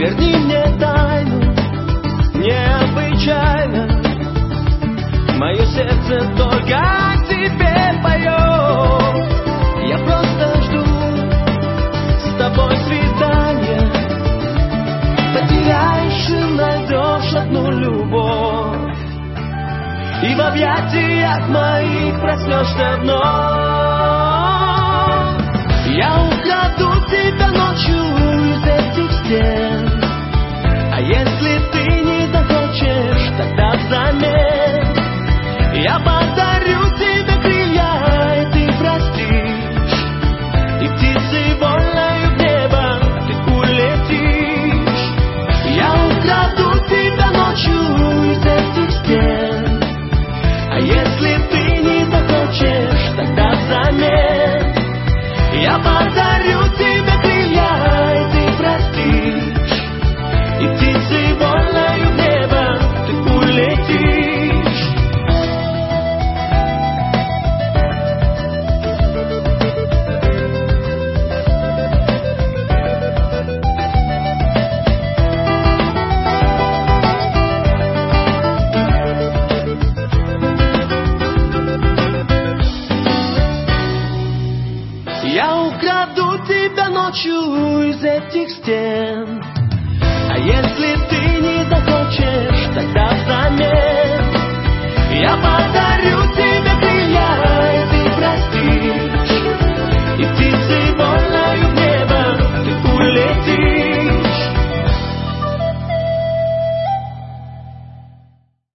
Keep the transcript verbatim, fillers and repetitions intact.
Верни мне тайну, необычайно. Мое сердце только о тебе поет. Я просто жду с тобой свидания. Потеряешь и найдешь одну любовь, и в объятиях моих проснешься вновь. Я украду тебя ночью из этих стен, а если ты не захочешь, тогда взамен я подарю тебе крылья, и ты простишь, и птицей вольною в небо ты улетишь. Я украду тебя ночью из этих стен, а если ты не захочешь, тогда взамен я подарю тебе крылья, и ты простишь, и птицей вольною в небо ты улетишь. Я украду тебя ночью из этих стен,